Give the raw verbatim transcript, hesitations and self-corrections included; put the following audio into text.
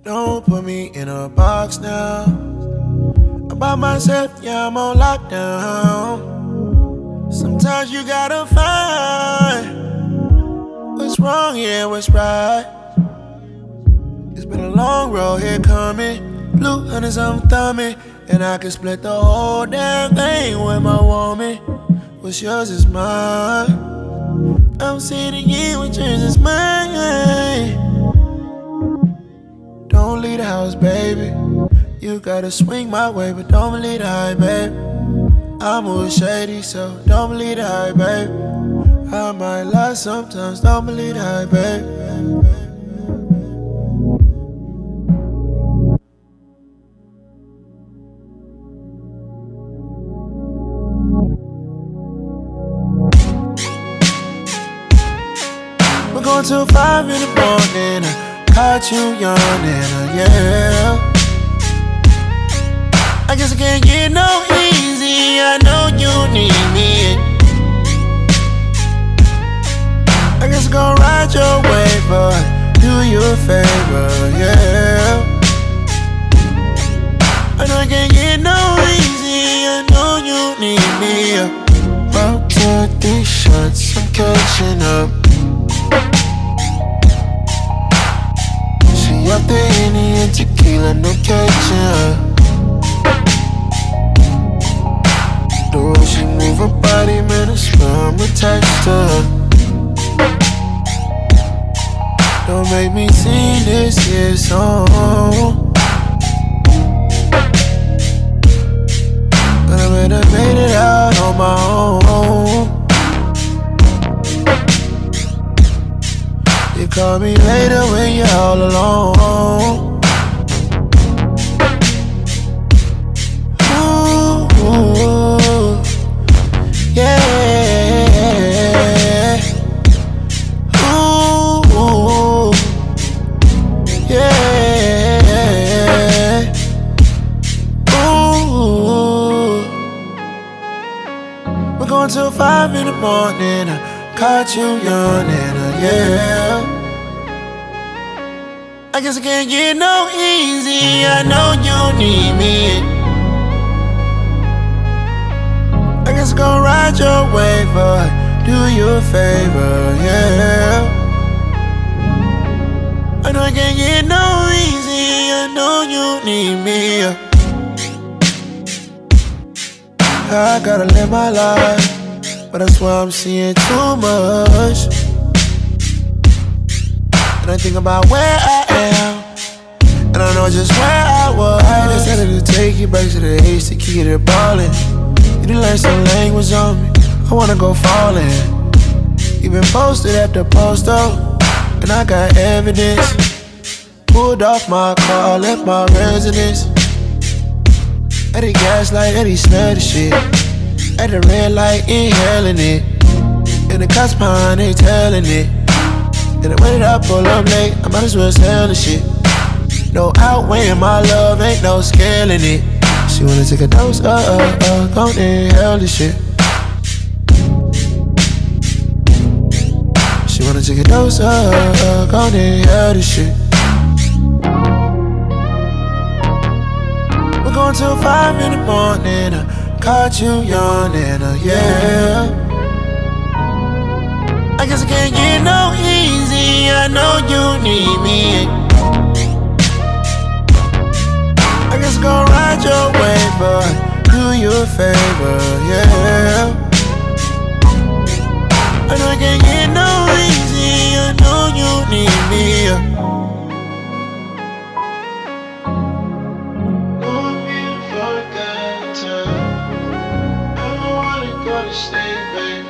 Don't put me in a box now. I'm by myself, yeah, I'm on lockdown. Sometimes you gotta find what's wrong, yeah, what's right. It's been a long road here coming. Blue hunters, I'm thumbing. And I can split the whole damn thing with my woman. What's yours is mine. I'm sitting here with yours is mine. Don't leave the house, baby. You gotta swing my way, but don't believe the hype, baby. I'm a shady, so don't believe the hype, baby. I might lie sometimes, don't believe the hype, baby. We're going till five in the morning. I caught you yawning, uh, yeah. I guess I can't get no easy. I know you need me. I guess I'm gonna ride your wave, but do you a favor, yeah. I know I can't get no easy. I know you need me. About two, three shots, I'm catching up. She up the Henny and tequila, no catching up. The way she move her body, man, I swear I'm attached to her. Don't make me sing this here song, but I might have made it out on my own. You call me later when you're all alone. Ooh, yeah. Ooh, yeah. Ooh. We're going till five in the morning. I caught you yawning, uh, yeah. I guess I can't get no easy. I know you need me. I guess I'm gonna ride your wave, but do you a favor, yeah. I know I can't get no easy. I know you need me. I gotta live my life, but I swear I'm seeing too much. And I think about where I am, and I know just where I was. I decided to take you back to the H to keep it ballin'. You done learn some language on me, I wanna go fallin'. You been posted at the post up, and I got evidence. Pulled off my car, left my residence. At the gas light, and he smelled the shit. At the red light, inhaling it. And the cops behind, they telling it. And when I pull up late, I might as well sell the shit. No outweighing my love, ain't no scaling it. She wanna take a dose, uh, uh, uh, gon' inhale the shit. She wanna take a dose, uh, uh, gon' inhale the shit. We're going till five in the morning. I caught you yawning, uh, yeah. I guess I can't get no easy. I know you need me. I guess I'm gonna ride your wave, but do you a favor, yeah. I know I can't get no easy. I know you need me. Don't be a fuck that time. I don't wanna go to sleep, baby.